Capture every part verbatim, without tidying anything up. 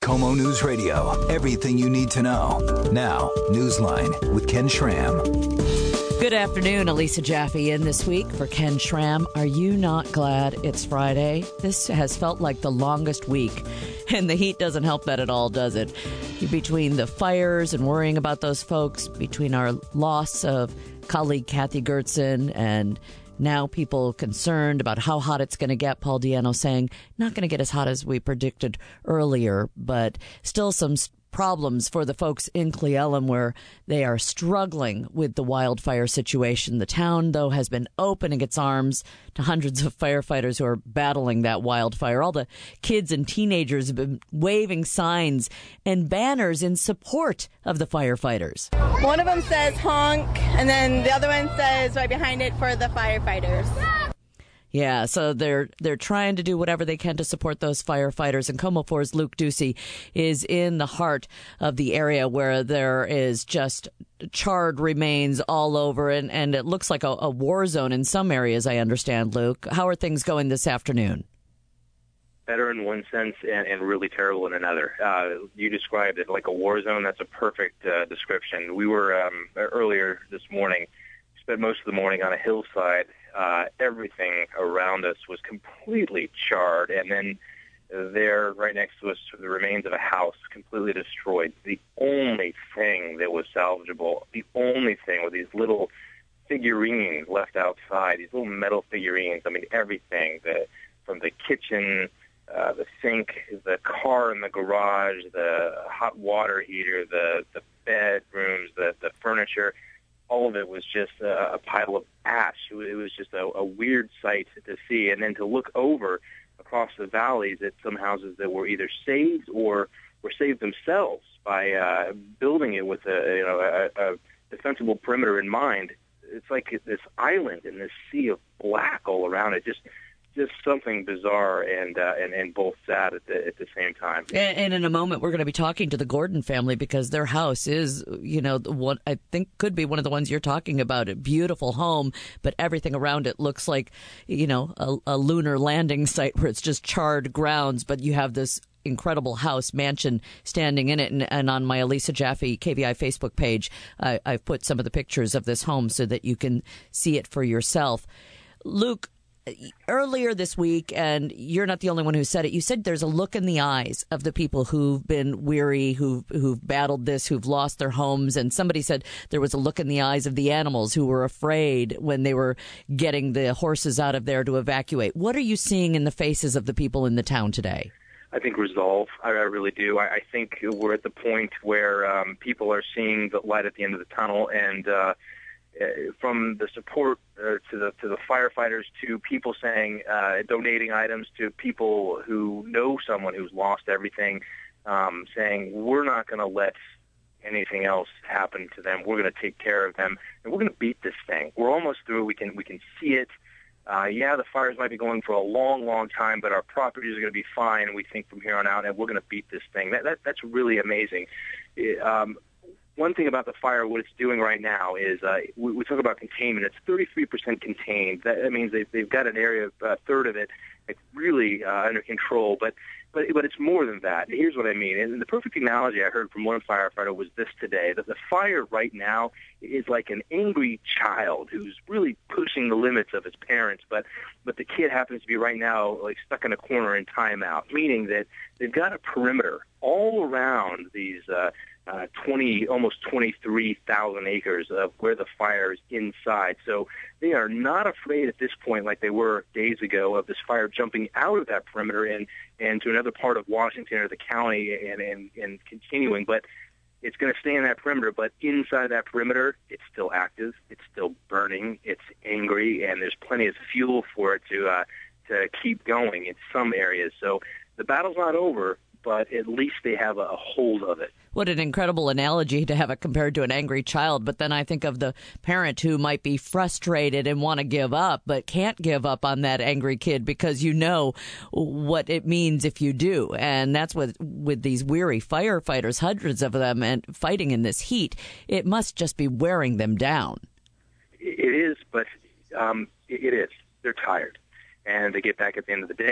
Como News Radio. Everything you need to know. Now, Newsline with Ken Schramm. Good afternoon. Elisa Jaffe in this week for Ken Schramm. Are you not glad it's Friday? This has felt like the longest week, and the heat doesn't help that at all, does it? Between the fires and worrying about those folks, between our loss of colleague Kathy Gertson and now people concerned about how hot it's going to get. Paul Diano saying not going to get as hot as we predicted earlier, but still some problems for the folks in Cle Elum where they are struggling with the wildfire situation. The town, though, has been opening its arms to hundreds of firefighters who are battling that wildfire. All the kids and teenagers have been waving signs and banners in support of the firefighters. One of them says honk, and then the other one says right behind it for the firefighters. Yeah, so they're they're trying to do whatever they can to support those firefighters. And Como four's Luke Ducey is in the heart of the area where there is just charred remains all over, and, and it looks like a, a war zone in some areas, I understand, Luke. How are things going this afternoon? Better in one sense and, and really terrible in another. Uh, you described it like a war zone. That's a perfect uh, description. We were um, earlier this morning, spent most of the morning on a hillside. Uh, everything around us was completely charred, and then there, right next to us, the remains of a house completely destroyed. The only thing that was salvageable, the only thing were these little figurines left outside, these little metal figurines. I mean, everything, the, from the kitchen, uh, the sink, the car in the garage, the hot water heater, the, the bedrooms, the, the furniture. All of it was just a, a pile of ash. It was just a, a weird sight to see. And then to look over across the valleys at some houses that were either saved or were saved themselves by uh, building it with a, you know, a, a defensible perimeter in mind. It's like this island and this sea of black all around it. Just just something bizarre and uh, and, and both sad at the, at the same time. And, and in a moment, we're going to be talking to the Gordon family because their house is, you know, what I think could be one of the ones you're talking about. A beautiful home, but everything around it looks like, you know, a, a lunar landing site where it's just charred grounds. But you have this incredible house mansion standing in it. And, and on my Elisa Jaffe K V I Facebook page, I, I've put some of the pictures of this home so that you can see it for yourself. Luke, earlier this week, and you're not the only one who said it, you said there's a look in the eyes of the people who've been weary, who've, who've battled this, who've lost their homes. And somebody said there was a look in the eyes of the animals who were afraid when they were getting the horses out of there to evacuate. What are you seeing in the faces of the people in the town today? I think resolve. I, I really do. I, I think we're at the point where um, people are seeing the light at the end of the tunnel, and uh, from the support uh, to the to the firefighters to people saying uh, donating items to people who know someone who's lost everything, um, saying we're not going to let anything else happen to them. We're going to take care of them, and we're going to beat this thing. We're almost through. We can we can see it. Uh, yeah, the fires might be going for a long, long time, but our properties are going to be fine, we think, from here on out, and we're going to beat this thing. That, that That's really amazing. It, um, one thing about the fire, what it's doing right now is uh, we, we talk about containment. It's thirty-three percent contained. That, that means they've, they've got an area, a third of it, like really uh, under control, but But but it's more than that. Here's what I mean. And the perfect analogy I heard from one firefighter was this today, that the fire right now is like an angry child who's really pushing the limits of his parents, but but the kid happens to be right now like stuck in a corner in timeout, meaning that they've got a perimeter all around these uh, uh, twenty, almost twenty-three thousand acres of where the fire is inside. So they are not afraid at this point, like they were days ago, of this fire jumping out of that perimeter and, and to another part of Washington or the county and, and, and continuing. But it's going to stay in that perimeter. But inside that perimeter, it's still active. It's still burning. It's angry, and there's plenty of fuel for it to uh, to keep going in some areas. So the battle's not over, but at least they have a, a hold of it. What an incredible analogy to have it compared to an angry child. But then I think of the parent who might be frustrated and want to give up, but can't give up on that angry kid because you know what it means if you do. And that's what with these weary firefighters, hundreds of them, and fighting in this heat, it must just be wearing them down. It is, but um, it is. They're tired. And they get back at the end of the day,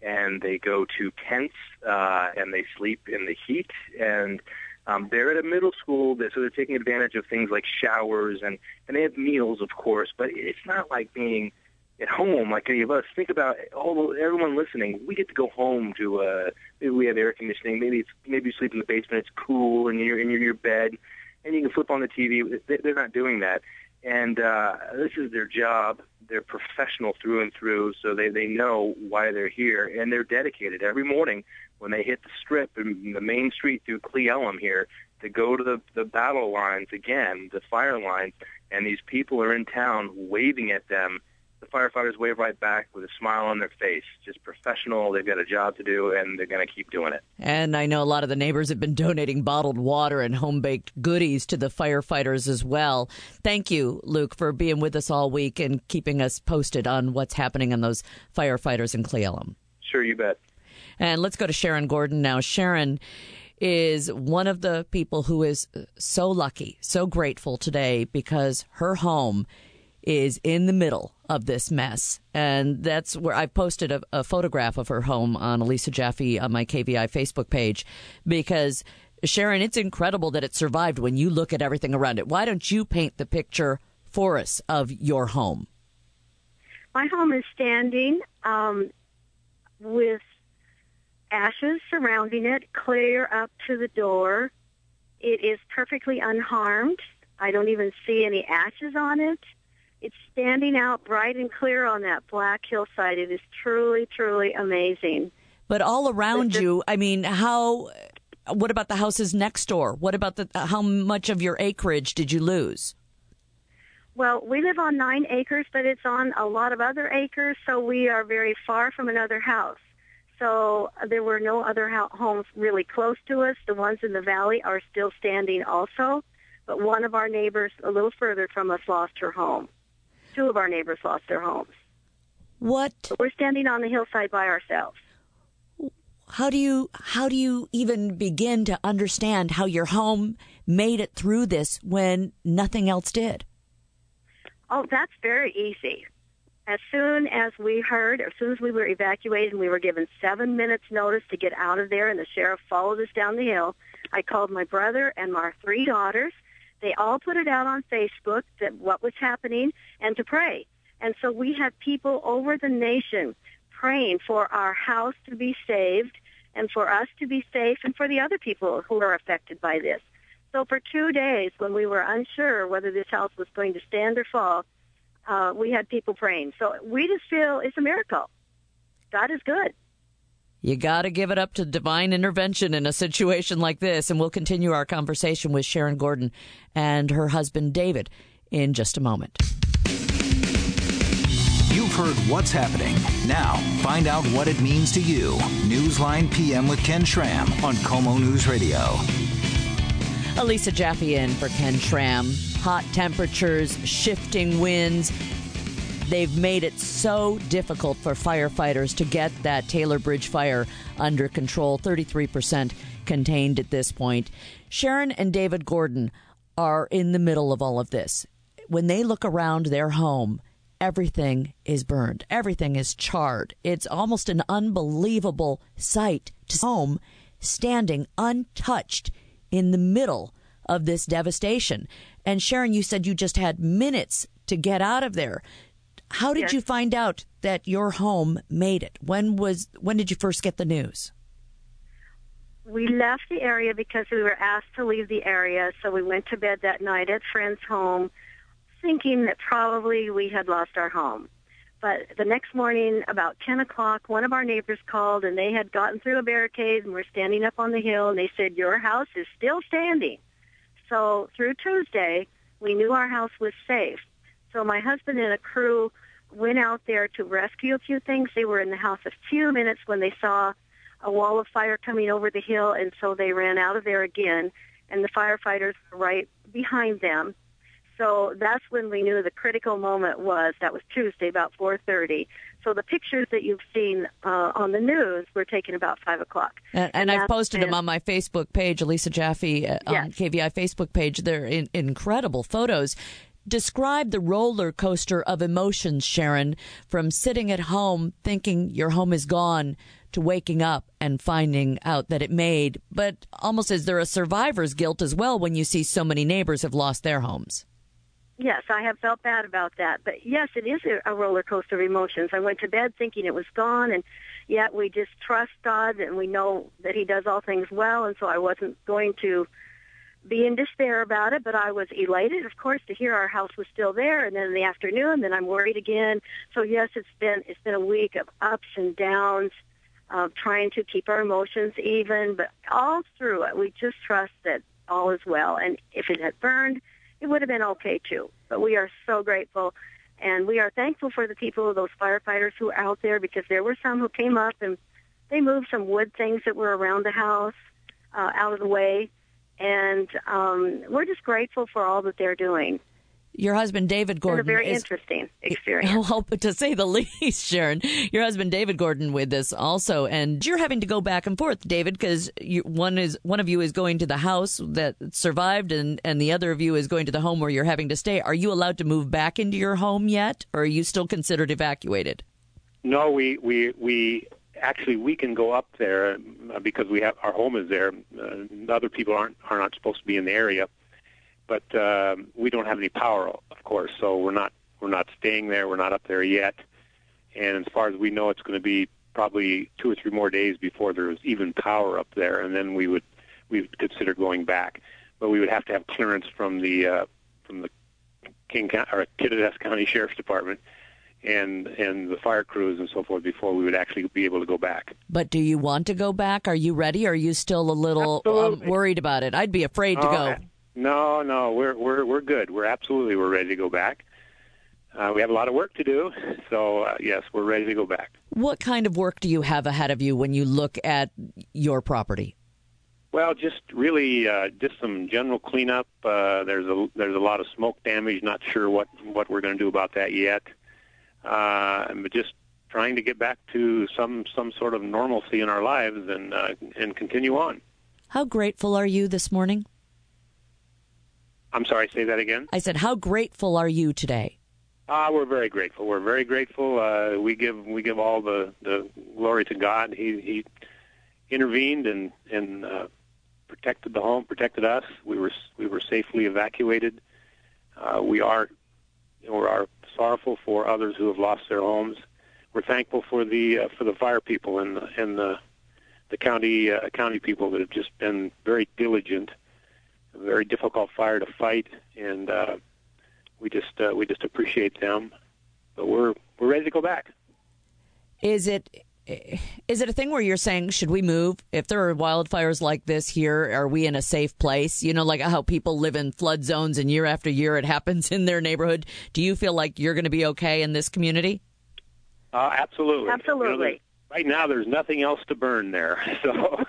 and they go to tents, uh, and they sleep in the heat. And um, they're at a middle school, so they're taking advantage of things like showers, and, and they have meals, of course. But it's not like being at home like any of us. Think about all everyone listening. We get to go home to uh, maybe we have air conditioning. Maybe it's maybe you sleep in the basement. It's cool, and you're in your, your bed, and you can flip on the T V. They're not doing that. And uh, this is their job. They're professional through and through, so they, they know why they're here, and they're dedicated every morning when they hit the strip and the main street through Cle Elum here to go to the, the battle lines again, the fire lines, and these people are in town waving at them. The firefighters wave right back with a smile on their face. Just professional. They've got a job to do, and they're going to keep doing it. And I know a lot of the neighbors have been donating bottled water and home-baked goodies to the firefighters as well. Thank you, Luke, for being with us all week and keeping us posted on what's happening on those firefighters in Cle Elum. Sure, you bet. And let's go to Sharon Gordon now. Sharon is one of the people who is so lucky, so grateful today because her home is in the middle of this mess. And that's where I posted a, a photograph of her home on Elisa Jaffe on my K V I Facebook page because, Sharon, it's incredible that it survived when you look at everything around it. Why don't you paint the picture for us of your home? My home is standing um, with ashes surrounding it, clear up to the door. It is perfectly unharmed. I don't even see any ashes on it. It's standing out bright and clear on that black hillside. It is truly, truly amazing. But all around you, I mean, how? What about the houses next door? What about the? How much of your acreage did you lose? Well, we live on nine acres, but it's on a lot of other acres, so we are very far from another house. So there were no other ho- homes really close to us. The ones in the valley are still standing also, but one of our neighbors a little further from us lost her home. Two of our neighbors lost their homes. What? But we're standing on the hillside by ourselves. How do you how do you even begin to understand how your home made it through this when nothing else did? Oh, that's very easy. As soon as we heard, as soon as we were evacuated and we were given seven minutes notice to get out of there and the sheriff followed us down the hill, I called my brother and my three daughters. They all put it out on Facebook that what was happening and to pray. And so we had people over the nation praying for our house to be saved and for us to be safe and for the other people who are affected by this. So for two days when we were unsure whether this house was going to stand or fall, uh, we had people praying. So we just feel it's a miracle. God is good. You got to give it up to divine intervention in a situation like this. And we'll continue our conversation with Sharon Gordon and her husband, David, in just a moment. You've heard what's happening. Now, find out what it means to you. Newsline P M with Ken Schramm on KOMO News Radio. Elisa Jaffe in for Ken Schramm. Hot temperatures, shifting winds. They've made it so difficult for firefighters to get that Taylor Bridge fire under control, thirty-three percent contained at this point. Sharon and David Gordon are in the middle of all of this. When they look around their home, everything is burned. Everything is charred. It's almost an unbelievable sight to see home standing untouched in the middle of this devastation. And Sharon, you said you just had minutes to get out of there. How did Yes. you find out that your home made it? When was when did you first get the news? We left the area because we were asked to leave the area, so we went to bed that night at friend's home, thinking that probably we had lost our home. But the next morning, about ten o'clock, one of our neighbors called, and they had gotten through a barricade and were standing up on the hill, and they said, your house is still standing. So through Tuesday, we knew our house was safe. So my husband and a crew went out there to rescue a few things. They were in the house a few minutes when they saw a wall of fire coming over the hill, and so they ran out of there again, and the firefighters were right behind them. So that's when we knew the critical moment was. That was Tuesday, about four thirty. So the pictures that you've seen uh, on the news were taken about five o'clock. And, and, and I've posted when, them on my Facebook page, Elisa Jaffe, uh, yes. on K V I Facebook page. They're in, incredible photos. Describe the roller coaster of emotions, Sharon, from sitting at home thinking your home is gone to waking up and finding out that it made. But almost is there a survivor's guilt as well when you see so many neighbors have lost their homes? Yes, I have felt bad about that. But yes, it is a roller coaster of emotions. I went to bed thinking it was gone, and yet we just trust God, and we know that he does all things well, and so I wasn't going to be in despair about it, but I was elated, of course, to hear our house was still there. And then in the afternoon, then I'm worried again. So yes, it's been it's been a week of ups and downs, of trying to keep our emotions even. But all through it, we just trust that all is well. And if it had burned, it would have been okay too. But we are so grateful, and we are thankful for the people, those firefighters who are out there, because there were some who came up and they moved some wood things that were around the house uh, out of the way. And um, we're just grateful for all that they're doing. Your husband, David Gordon. It's a very is, interesting experience. Well, to say the least, Sharon. Your husband, David Gordon, with this also. And you're having to go back and forth, David, because one is one of you is going to the house that survived, and, and the other of you is going to the home where you're having to stay. Are you allowed to move back into your home yet, or are you still considered evacuated? No, we we we... Actually, we can go up there uh, because we have our home is there. Uh, other people aren't are not supposed to be in the area, but uh, we don't have any power, of course. So we're not we're not staying there. We're not up there yet. And as far as we know, it's going to be probably two or three more days before there's even power up there, and then we would we would consider going back. But we would have to have clearance from the uh, from the King or Kittitas County Sheriff's Department and and the fire crews and so forth before we would actually be able to go back. But do you want to go back? Are you ready? Or are you still a little um, worried about it? I'd be afraid to oh, go. No, no, we're we're we're good. We're absolutely we're ready to go back. Uh, we have a lot of work to do, so uh, yes, we're ready to go back. What kind of work do you have ahead of you when you look at your property? Well, just really uh, just some general cleanup. Uh, there's a there's a lot of smoke damage. Not sure what what we're going to do about that yet. Uh, but just trying to get back to some some sort of normalcy in our lives and uh, and continue on. How grateful are you this morning? I'm sorry, say that again? I said, how grateful are you today? Uh, we're very grateful. We're very grateful. Uh, we give we give all the, the glory to God. He he intervened and and uh, protected the home, protected us. We were we were safely evacuated. Uh, we are we are sorrowful for others who have lost their homes. We're thankful for the uh, for the fire people and the, and the the county uh, county people that have just been very diligent. A very difficult fire to fight, and uh, we just uh, we just appreciate them. But we're we're ready to go back. Is it is it a thing where you're saying, should we move? If there are wildfires like this here, are we in a safe place? You know, like how people live in flood zones and year after year it happens in their neighborhood. Do you feel like you're going to be okay in this community? Uh, absolutely. Absolutely. You know, right now, there's nothing else to burn there, so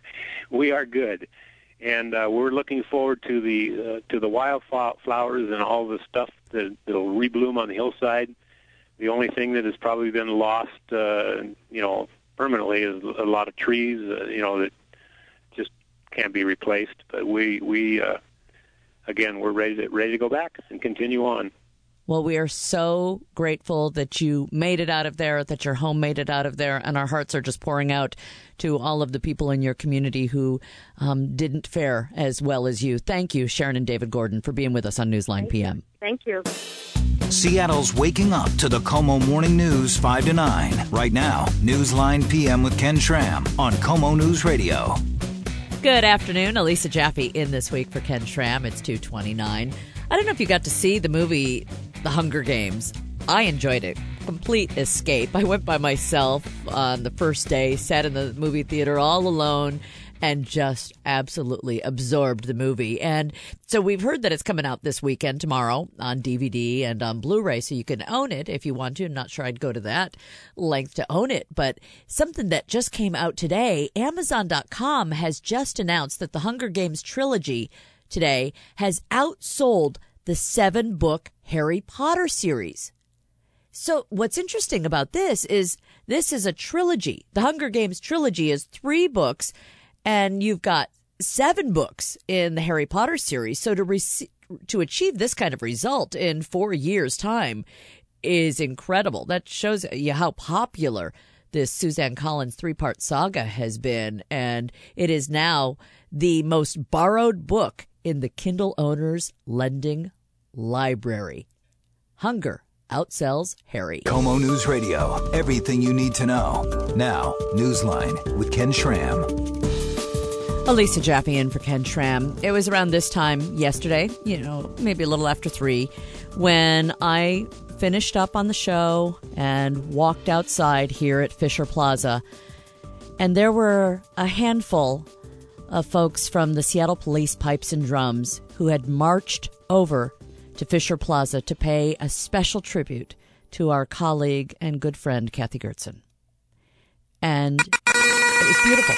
we are good. And uh, we're looking forward to the uh, to the wildflowers and all the stuff that that'll rebloom on the hillside. The only thing that has probably been lost, uh, you know, permanently is a lot of trees, uh, you know, that just can't be replaced. But we we uh, again, we're ready to ready to go back and continue on. Well, we are so grateful that you made it out of there, that your home made it out of there, and our hearts are just pouring out to all of the people in your community who um, didn't fare as well as you. Thank you, Sharon and David Gordon, for being with us on Newsline P M. Thank you. Seattle's waking up to the KOMO Morning News five to nine. Right now, Newsline P M with Ken Schramm on KOMO News Radio. Good afternoon. Elisa Jaffe in this week for Ken Schramm. It's two twenty-nine. I don't know if you got to see the movie The Hunger Games. I enjoyed it. Complete escape. I went by myself on the first day, sat in the movie theater all alone, and just absolutely absorbed the movie. And so we've heard that it's coming out this weekend, tomorrow, on D V D and on Blu-ray, so you can own it if you want to. I'm not sure I'd go to that length to own it. But something that just came out today, Amazon dot com has just announced that the Hunger Games trilogy today has outsold the seven-book Harry Potter series. So what's interesting about this is this is a trilogy. The Hunger Games trilogy is three books, and you've got seven books in the Harry Potter series. So to re- to achieve this kind of result in four years' time is incredible. That shows you how popular this Suzanne Collins three-part saga has been, and it is now the most borrowed book in the Kindle owner's lending library. Hunger outsells Harry. Como News Radio. Everything you need to know. Now, Newsline with Ken Schramm. Alisa Jaffe in for Ken Schramm. It was around this time yesterday, you know, maybe a little after three, when I finished up on the show and walked outside here at Fisher Plaza. And there were a handful of folks from the Seattle Police Pipes and Drums who had marched over to Fisher Plaza to pay a special tribute to our colleague and good friend, Kathy Gertzen. And it was beautiful.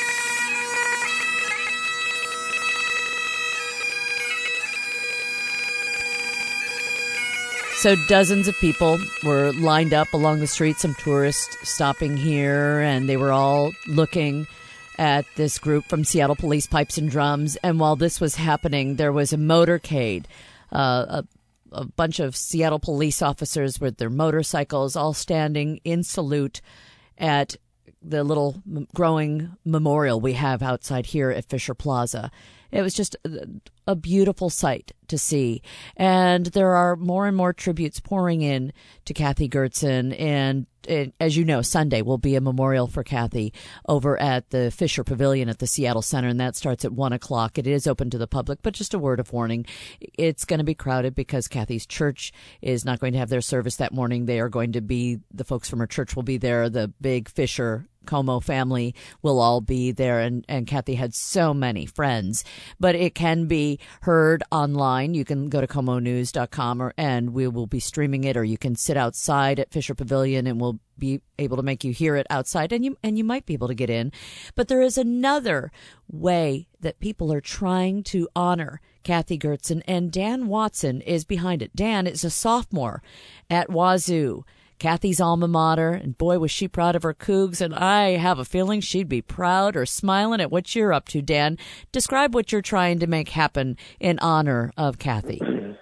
So dozens of people were lined up along the street, some tourists stopping here, and they were all looking at this group from Seattle Police Pipes and Drums. And while this was happening, there was a motorcade, uh, a, a bunch of Seattle police officers with their motorcycles all standing in salute at the little growing memorial we have outside here at Fisher Plaza. It was just a, a beautiful sight to see. And there are more and more tributes pouring in to Kathy Gertzen. And, and as you know, Sunday will be a memorial for Kathy over at the Fisher Pavilion at the Seattle Center. And that starts at one o'clock. It is open to the public, but just a word of warning. It's going to be crowded because Kathy's church is not going to have their service that morning. They are going to be, the folks from her church will be there. The big Fisher Como family will all be there, and, and Kathy had so many friends. But it can be heard online. You can go to como news dot com, or, and we will be streaming it, or you can sit outside at Fisher Pavilion and we'll be able to make you hear it outside, and you and you might be able to get in. But there is another way that people are trying to honor Kathy Gertzen, and Dan Watson is behind it. Dan is a sophomore at Wazoo, Kathy's alma mater, and boy, was she proud of her Cougs, and I have a feeling she'd be proud or smiling at what you're up to, Dan. Describe what you're trying to make happen in honor of Kathy.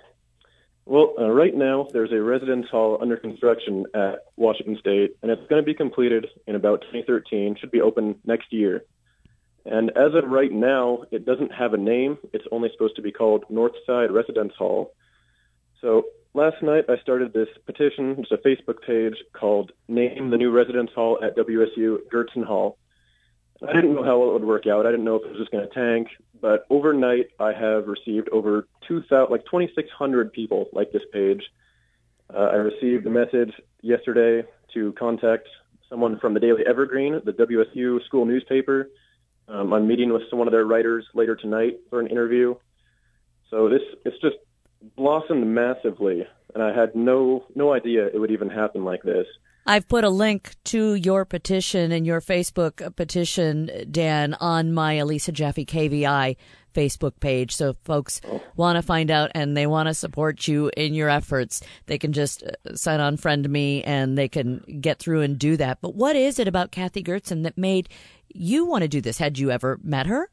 Well, uh, right now, there's a residence hall under construction at Washington State, and it's going to be completed in about twenty thirteen, should be open next year. And as of right now, it doesn't have a name. It's only supposed to be called Northside Residence Hall. So last night, I started this petition. It's a Facebook page called Name the New Residence Hall at W S U Gertzen Hall. I didn't know how it would work out. I didn't know if it was just going to tank. But overnight, I have received over two thousand, like twenty-six hundred people like this page. Uh, I received a message yesterday to contact someone from the Daily Evergreen, the W S U school newspaper. Um, I'm meeting with one of their writers later tonight for an interview. So this it's just blossomed massively, and I had no no idea it would even happen like this. I've put a link to your petition and your Facebook petition, Dan, on my Alisa Jaffe K V I Facebook page. So if folks oh. want to find out and they want to support you in your efforts, they can just sign on Friend Me and they can get through and do that. But what is it about Kathy Gertzen that made you want to do this? Had you ever met her?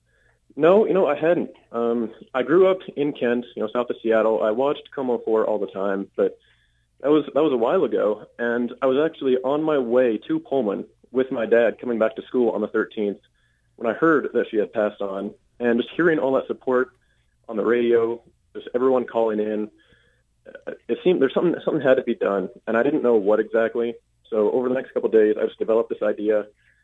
No, you know, I hadn't. Um, I grew up in Kent, you know, south of Seattle. I watched Como four all the time, but that was that was a while ago. And I was actually on my way to Pullman with my dad coming back to school on the thirteenth when I heard that she had passed on. And just hearing all that support on the radio, just everyone calling in, it seemed there's something something had to be done, and I didn't know what exactly. So over the next couple of days, I just developed this idea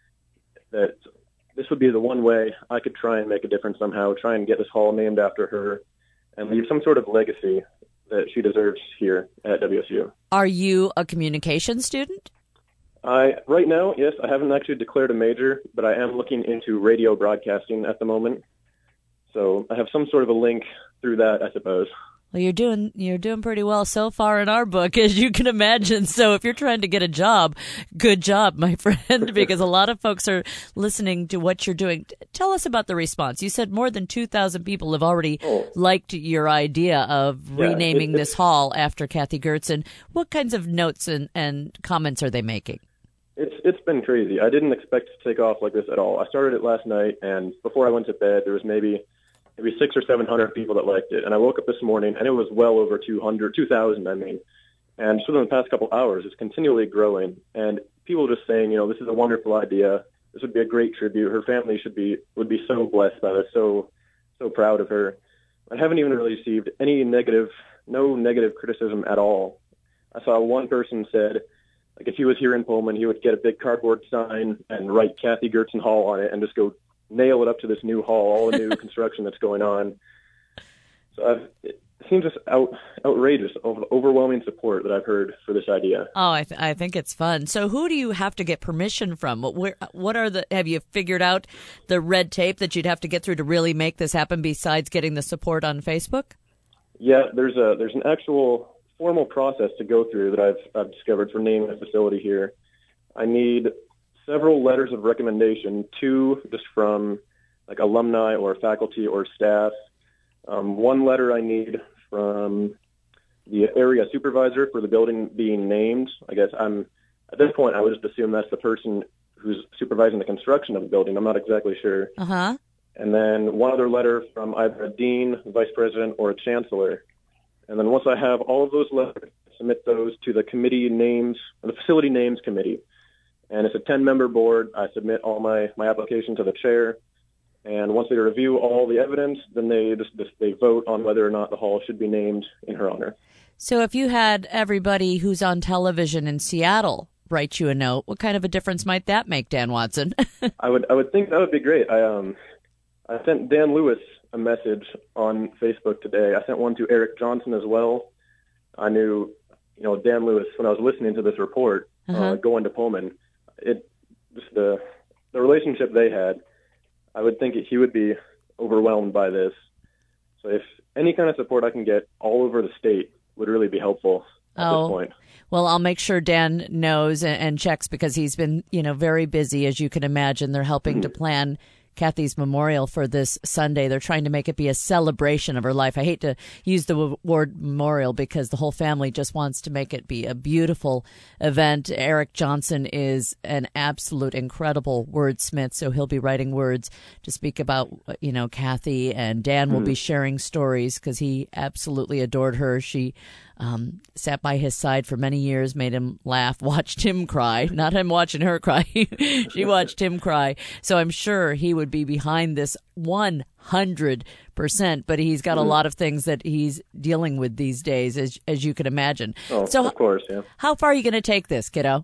that this would be the one way I could try and make a difference somehow, try and get this hall named after her and leave some sort of legacy that she deserves here at W S U. Are you a communication student? I right now, yes, I haven't actually declared a major, but I am looking into radio broadcasting at the moment. So I have some sort of a link through that, I suppose. Well, you're doing you're doing pretty well so far in our book, as you can imagine. So if you're trying to get a job, good job, my friend, because a lot of folks are listening to what you're doing. Tell us about the response. You said more than two thousand people have already oh. liked your idea of yeah, renaming it, this hall after Kathy Gertzen. What kinds of notes and, and comments are they making? It's It's been crazy. I didn't expect it to take off like this at all. I started it last night, and before I went to bed, there was maybe maybe six or seven hundred people that liked it. And I woke up this morning and it was well over two hundred, two thousand, I mean. And just within the past couple hours, it's continually growing. And people just saying, you know, this is a wonderful idea. This would be a great tribute. Her family should be would be so blessed by this, so so proud of her. I haven't even really received any negative, no negative criticism at all. I saw one person said, like, if he was here in Pullman, he would get a big cardboard sign and write Kathy Gertzen Hall on it and just go nail it up to this new hall, all the new construction that's going on. So I've, it seems just out, outrageous, overwhelming support that I've heard for this idea. Oh, I, th- I think it's fun. So who do you have to get permission from? What, where, what are the? Have you figured out the red tape that you'd have to get through to really make this happen besides getting the support on Facebook? Yeah, there's a there's an actual formal process to go through that I've, I've discovered for naming a facility here. I need several letters of recommendation, two just from like alumni or faculty or staff. Um, one letter I need from the area supervisor for the building being named. I guess I'm at this point I would just assume that's the person who's supervising the construction of the building. I'm not exactly sure. Uh-huh. And then one other letter from either a dean, vice president, or a chancellor. And then once I have all of those letters, I submit those to the committee names, the facility names committee. And it's a ten-member board. I submit all my, my application to the chair. And once they review all the evidence, then they just, just they vote on whether or not the hall should be named in her honor. So if you had everybody who's on television in Seattle write you a note, what kind of a difference might that make, Dan Watson? I would I would think that would be great. I um I sent Dan Lewis a message on Facebook today. I sent one to Eric Johnson as well. I knew, you know, Dan Lewis when I was listening to this report, uh-huh. uh, going to Pullman. It just the the relationship they had. I would think he would be overwhelmed by this. So if any kind of support I can get all over the state would really be helpful at oh. this point. Well, I'll make sure Dan knows and, and checks because he's been, you know, very busy, as you can imagine. They're helping mm-hmm. to plan Kathy's memorial for this Sunday. They're trying to make it be a celebration of her life. I hate to use the word memorial because the whole family just wants to make it be a beautiful event. Eric Johnson is an absolute incredible wordsmith, so he'll be writing words to speak about, you know, Kathy, and Dan will be sharing stories because he absolutely adored her. She Um, sat by his side for many years, made him laugh, watched him cry, not him watching her cry. She watched him cry. So I'm sure he would be behind this one hundred percent, but he's got a lot of things that he's dealing with these days, as as you can imagine. Oh, so, of course, yeah. How far are you going to take this, kiddo?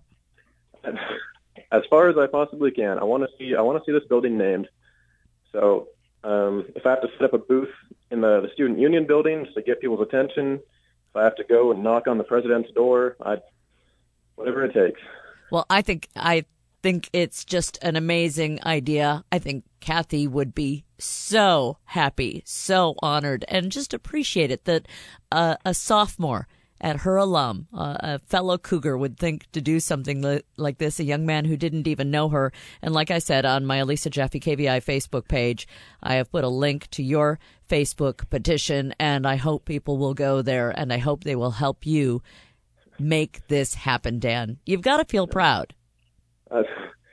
As far as I possibly can. I want to see I want to see this building named. So um, if I have to set up a booth in the, the student union building to get people's attention, if I have to go and knock on the president's door, I, whatever it takes. Well, I think I think it's just an amazing idea. I think Kathy would be so happy, so honored, and just appreciate it that uh, a sophomore at her alum, uh, a fellow Cougar, would think to do something li- like this, a young man who didn't even know her. And like I said, on my Elisa Jaffe K V I Facebook page, I have put a link to your Facebook petition, and I hope people will go there, and I hope they will help you make this happen, Dan. You've got to feel proud. Uh,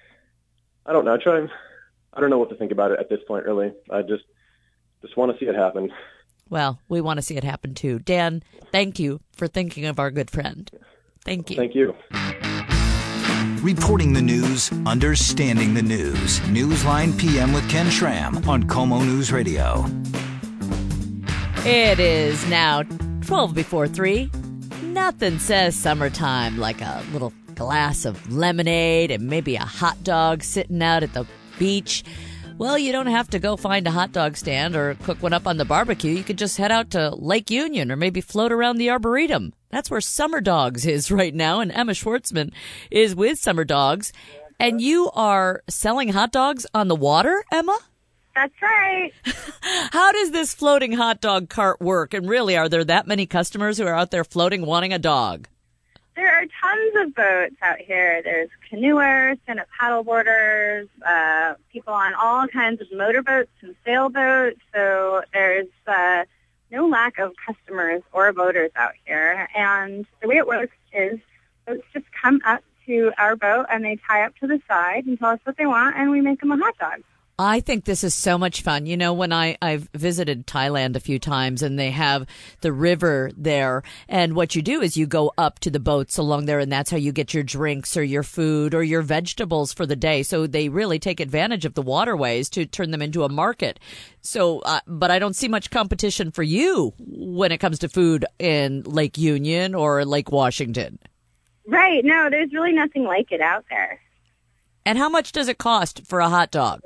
I don't know. I try. I don't know what to think about it at this point, really. I just just want to see it happen. Well, we want to see it happen, too. Dan, thank you for thinking of our good friend. Thank you. Thank you. Reporting the news, understanding the news. Newsline P M with Ken Schramm on KOMO News Radio. It is now twelve before three. Nothing says summertime like a little glass of lemonade and maybe a hot dog sitting out at the beach. Well, you don't have to go find a hot dog stand or cook one up on the barbecue. You could just head out to Lake Union or maybe float around the Arboretum. That's where Summer Dogs is right now, and Emma Schwartzman is with Summer Dogs. And you are selling hot dogs on the water, Emma? That's right. How does this floating hot dog cart work? And really, are there that many customers who are out there floating wanting a dog? There are tons of boats out here. There's canoers, stand-up paddleboarders, uh, people on all kinds of motorboats and sailboats. So there's uh, no lack of customers or boaters out here. And the way it works is boats just come up to our boat and they tie up to the side and tell us what they want, and we make them a hot dog. I think this is so much fun. You know, when I, I've visited Thailand a few times and they have the river there, and what you do is you go up to the boats along there, and that's how you get your drinks or your food or your vegetables for the day. So they really take advantage of the waterways to turn them into a market. So, uh, but I don't see much competition for you when it comes to food in Lake Union or Lake Washington. Right. No, there's really nothing like it out there. And how much does it cost for a hot dog?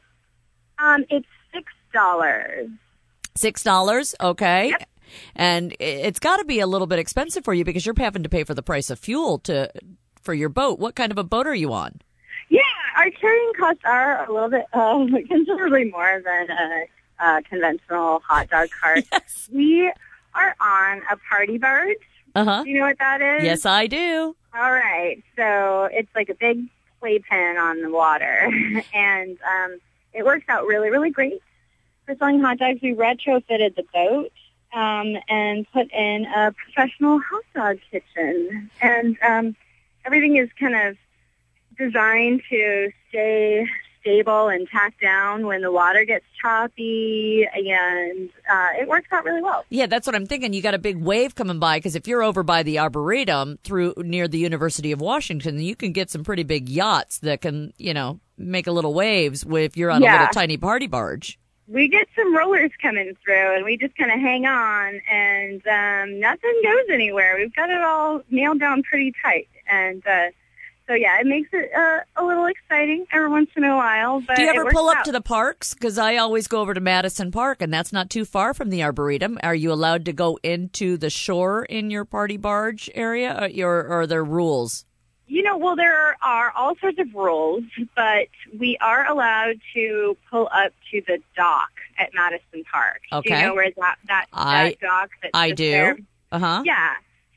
Um, it's six dollars. Six dollars, okay. Yep. And it's got to be a little bit expensive for you because you're having to pay for the price of fuel to for your boat. What kind of a boat are you on? Yeah, our carrying costs are a little bit uh, considerably more than a, a conventional hot dog cart. Yes. We are on a party barge. Uh-huh. Do you know what that is? Yes, I do. All right. So it's like a big playpen on the water, and um, it works out really, really great for selling hot dogs. We retrofitted the boat um, and put in a professional hot dog kitchen, and um, everything is kind of designed to stay stable and tack down when the water gets choppy, and uh, it works out really well. Yeah, that's what I'm thinking. You got a big wave coming by because if you're over by the Arboretum through near the University of Washington, you can get some pretty big yachts that can, you know, make a little waves if you're on Yeah. a little tiny party barge. We get some rollers coming through, and we just kind of hang on, and um, nothing goes anywhere. We've got it all nailed down pretty tight, and uh, so yeah, it makes it uh, a little exciting every once in a while. But Do you it ever works pull up out. to the parks? Because I always go over to Madison Park, and that's not too far from the Arboretum. Are you allowed to go into the shore in your party barge area, or, or are there rules? You know, well, there are all sorts of rules, but we are allowed to pull up to the dock at Madison Park. Okay. Do you know where that that, I- that dock that's I just do. there? Uh-huh. Yeah.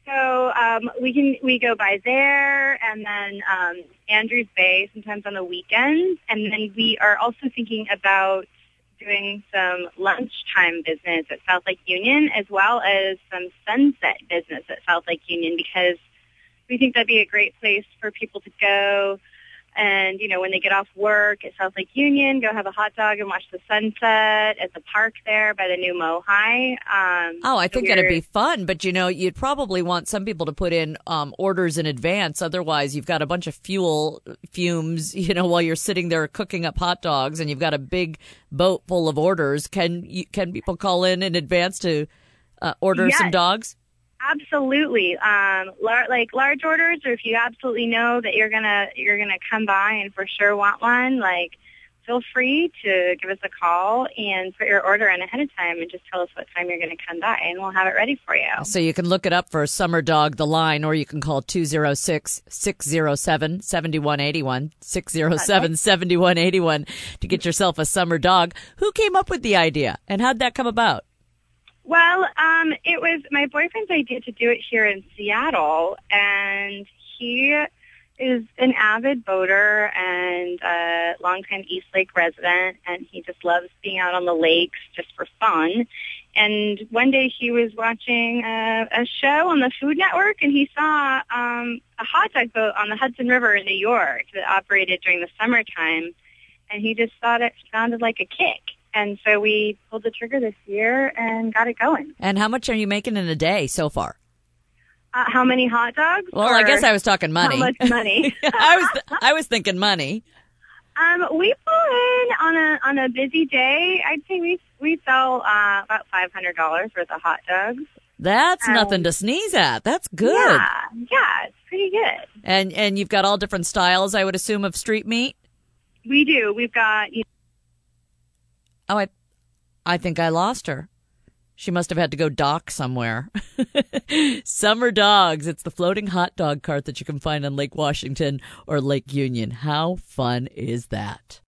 So um, we can we go by there, and then um, Andrews Bay sometimes on the weekends, and then we are also thinking about doing some lunchtime business at South Lake Union, as well as some sunset business at South Lake Union, because we think that'd be a great place for people to go. And, you know, when they get off work at South Lake Union, go have a hot dog and watch the sunset at the park there by the new Mohai. Um, Oh, I so think that'd we're- be fun. But, you know, you'd probably want some people to put in um, orders in advance. Otherwise, you've got a bunch of fuel fumes, you know, while you're sitting there cooking up hot dogs and you've got a big boat full of orders. Can you, can people call in in advance to uh, order Yes. some dogs? Absolutely. Um, lar- like large orders, or if you absolutely know that you're gonna you're gonna come by and for sure want one, like feel free to give us a call and put your order in ahead of time and just tell us what time you're going to come by, and we'll have it ready for you. So you can look it up for Summer Dog The Line, or you can call two oh six, six oh seven, seven one eight one, six oh seven, seven one eight one to get yourself a summer dog. Who came up with the idea, and how'd that come about? Well, um, it was my boyfriend's idea to do it here in Seattle, and he is an avid boater and a longtime East Lake resident, and he just loves being out on the lakes just for fun. And one day he was watching a, a show on the Food Network, and he saw um, a hot dog boat on the Hudson River in New York that operated during the summertime, and he just thought it sounded like a kick. And so we pulled the trigger this year and got it going. And how much are you making in a day so far? Uh, how many hot dogs? Well, I Or guess I was talking money. How much money? I was th- I was thinking money. um, we pull in on a on a busy day. I'd say we we sell uh, about five hundred dollars worth of hot dogs. That's Um, nothing to sneeze at. That's good. Yeah, yeah, it's pretty good. And and you've got all different styles, I would assume, of street meat. We do. We've got. You Oh, I, I think I lost her. She must have had to go dock somewhere. Summer Dogs. It's the floating hot dog cart that you can find on Lake Washington or Lake Union. How fun is that?